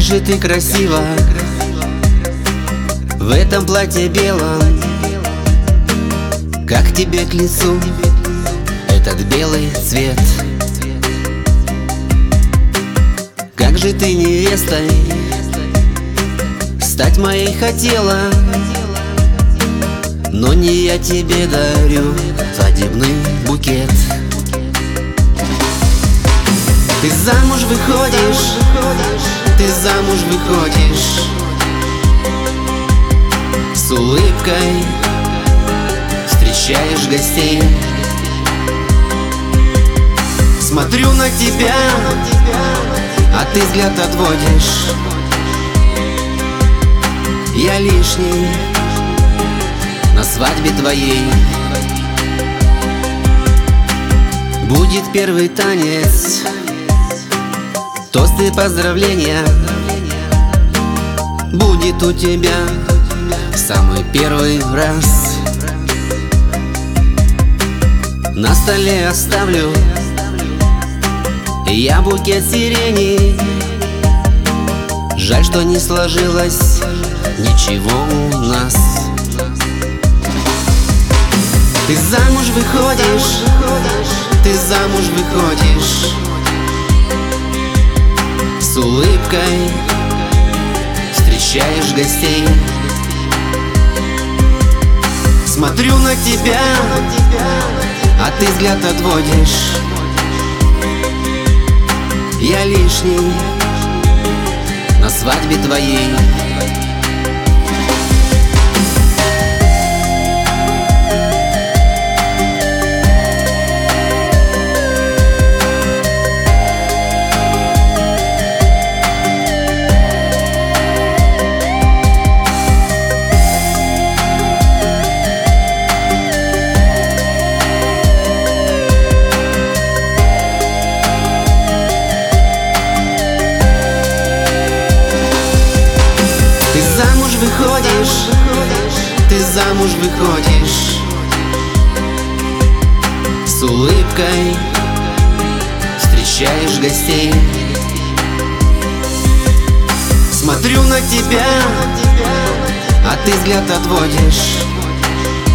же ты красива в этом платье белом, как тебе к лицу этот белый цвет. Как же ты невестой стать моей хотела, но не я тебе дарю свадебный букет. Ты замуж выходишь, ты замуж выходишь, с улыбкой встречаешь гостей. Смотрю на тебя, а ты взгляд отводишь. Я лишний на свадьбе твоей. Будет первый танец, тосты, поздравления. Будет у тебя в самый первый раз. На столе оставлю я букет сирени. Жаль, что не сложилось ничего у нас. Ты замуж выходишь, ты замуж выходишь, с улыбкой встречаешь гостей. Смотрю на тебя, а ты взгляд отводишь. Я лишний на свадьбе твоей. Выходишь, ты замуж выходишь, с улыбкой встречаешь гостей. Смотрю на тебя, а ты взгляд отводишь.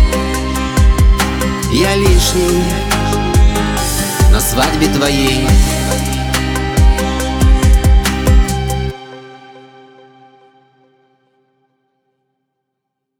Я лишний на свадьбе твоей.